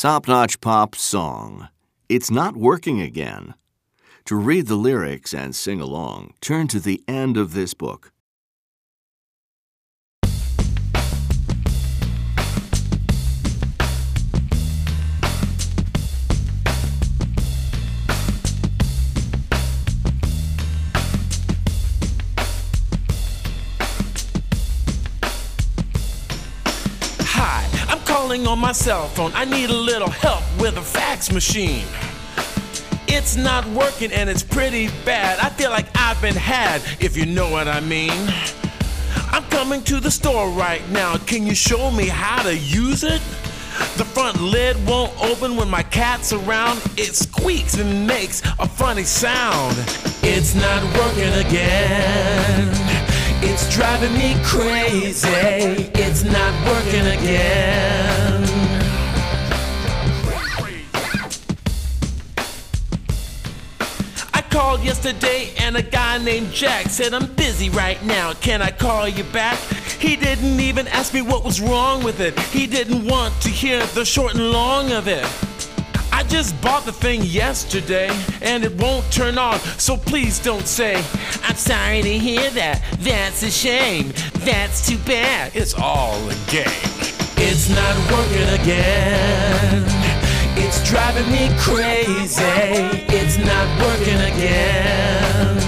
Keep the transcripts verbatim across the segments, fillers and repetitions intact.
Top-notch pop song, It's Not Working Again. To read the lyrics and sing along, turn to the end of this book. Calling on my cell phone, I need a little help with a fax machine. It's not working and it's pretty bad. I feel like I've been had, if you know what I mean. I'm coming to the store right now. Can you show me how to use it? The front lid won't open when my cat's around. It squeaks and makes a funny sound. It's not working again. It's driving me crazy. It's not working again. I called yesterday and a guy named Jack said, I'm busy right now, can I call you back? He didn't even ask me what was wrong with it. He didn't want to hear the short and long of it. I just bought the thing yesterday and it won't turn on, so please don't say, I'm sorry to hear that, that's a shame, that's too bad, it's all a game. It's not working again, it's driving me crazy, it's not working again.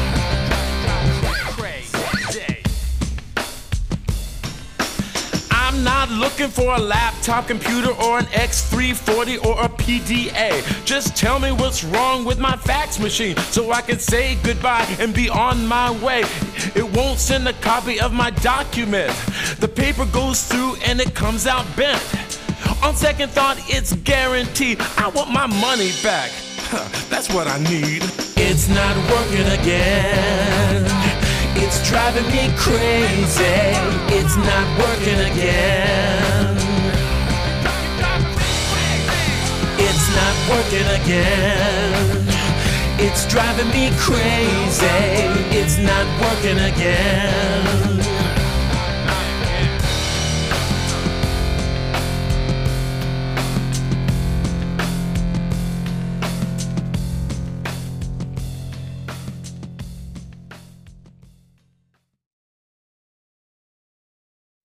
I'm not looking for a laptop computer or an X three forty or a P D A. Just tell me what's wrong with my fax machine so I can say goodbye and be on my way. It won't send a copy of my document. The paper goes through and it comes out bent. On second thought, it's guaranteed. I want my money back. That's what I need. It's not working again. It's driving me crazy. It's not working again. It's not working again. It's driving me crazy. It's not working again.